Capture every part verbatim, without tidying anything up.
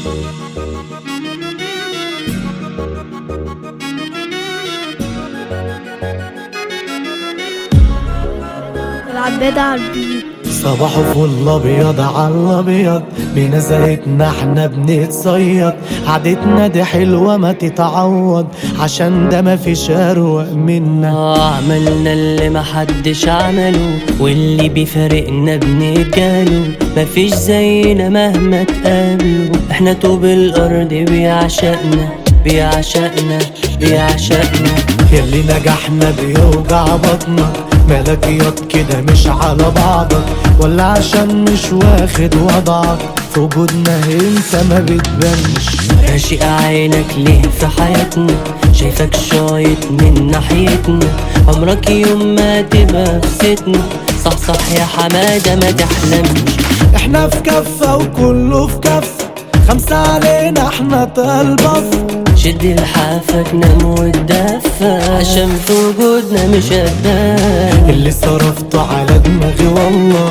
العباد على البيت. صباحه فل ابيض على الابيض، بنزلتنا احنا بنتصيد، قعدتنا دي حلوه ما تتعوض، عشان ده مفيش اروق منا. آه عملنا اللي محدش عمله، واللي بيفارقنا بنتجاله، مفيش زينا مهما تقابله، احنا طوب الارض بيعشقنا بيعشقنا بيعشقنا. ياللي نجحنا بيوجع بطنك، مالك ياض كده مش على بعضك، ولا عشان مش واخد وضعك، في وجودنا انت ما بتبانش. راشق عينك ليه في حياتنا، شايفك شايط من ناحيتنا، عمرك يوم ما تبقى في ستنا، صح صح يا حمادة ما تحلمش. احنا في كفة وكله في كفة، خمسة علينا احنا طالبة، شد لحافك نام واتدفى، عشان في وجودنا مش هتبان. اللي صرفته على دماغي والله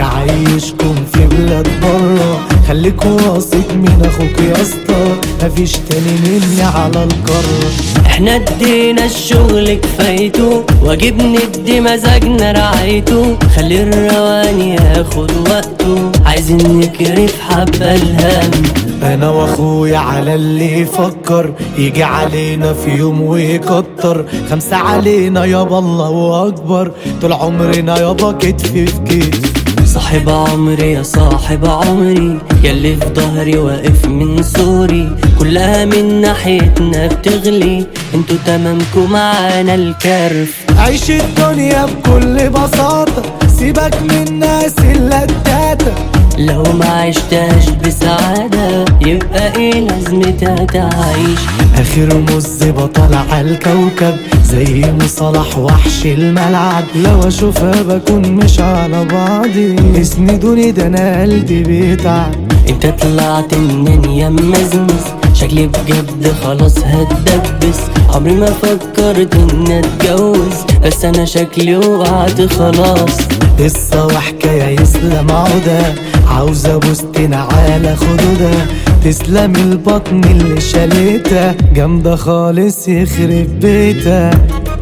يعيشكم في بلاد برا، خليك واثق من اخوك يا اسطى، مفيش تاني مني على القارة. احنا ادينا الشغل كفايته، واجب ندي مزاجنا رعايته، خلي الروان ياخد وقته، عايزين نكرف حبة الهم. انا واخويا على اللي يفكر يجي علينا في يوم ويكتر، خمسة علينا يابا الله اكبر، طول عمرنا يابا كتف في كتف. صاحب عمري يا صاحب عمري، ياللي في ظهري واقف من سوري، كلها من ناحيتنا بتغلي، انتوا تمامكم معانا الكرف. عيش الدنيا بكل بساطة، سيبك من الناس اللتاتة، لو ما عشتهاش بسعادة يبقى ايه لازمتها تعيش. اخر مز بطل على الكوكب، زي مصالح وحش الملعب، لو اشوفها بكون مش على بعضي، اسندوني ده انا قلبي بيتعب. انت طلعت منين يا مزمز، شكلي بجد خلاص هتدبس، عمري ما فكرت اني اتجوز، بس انا شكلي وقعت خلاص. قصة وحكاية يسلم عودة، عاوزة بوستنا على خدودة، تسلم البطن اللي شالتها، جامدة خالص يخرب بيتها.